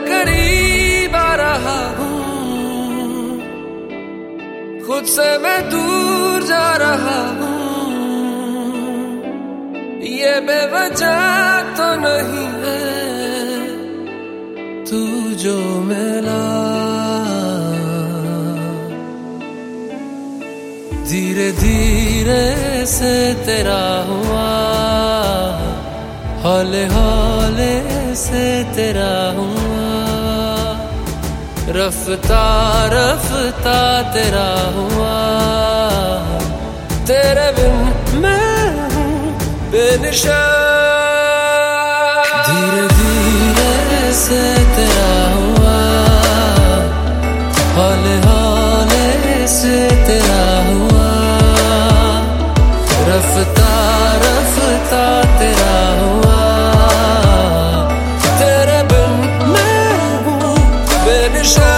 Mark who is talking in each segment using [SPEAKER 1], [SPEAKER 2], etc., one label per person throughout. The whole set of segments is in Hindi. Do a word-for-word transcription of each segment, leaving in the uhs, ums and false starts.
[SPEAKER 1] करीब आ रहा हूँ, खुद से मैं दूर जा रहा हूँ। ये बेवजह तो नहीं है तू जो मिला, धीरे धीरे से तेरा हुआ, हौले हौले से तेरा हुआ, रफ्ता रफ्ता तेरा हुआ। तेरे बिन मैं हूँ बेनिशान, धीरे धीरे से तेरा हुआ, हौले हौले से तेरा हुआ, रफ्ता रफ्ता तेरा हुआ। तेरे बिन मैं हूँ बेनिशान।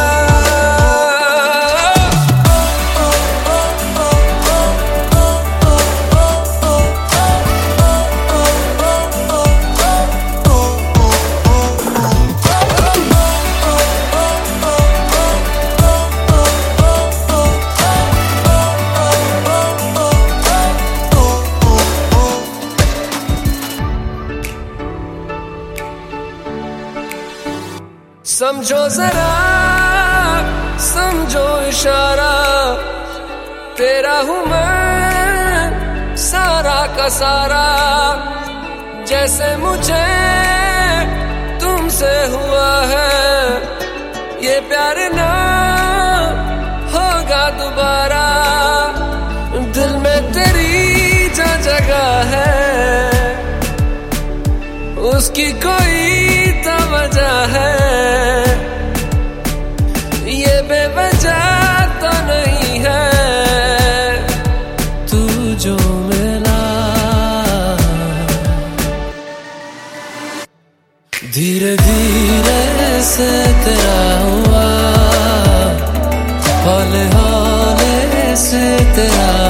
[SPEAKER 1] समझो जरा समझो इशारा, तेरा हूँ मैं सारा का सारा। जैसे मुझे तुमसे हुआ है, ये प्यार ना होगा दोबारा। दिल में तेरी जो जगह है, उसकी कोई तो वजह है। ये बेवजह तो नहीं है तू जो मिला, धीरे धीरे से तेरा हुआ, हौले हौले से तेरा